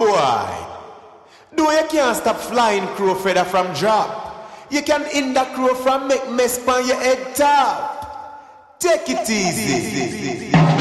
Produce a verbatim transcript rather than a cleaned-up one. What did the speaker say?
boy. Though you can't stop flying crow feather from drop, you can hinder crow from make mess on your head top. Take it easy.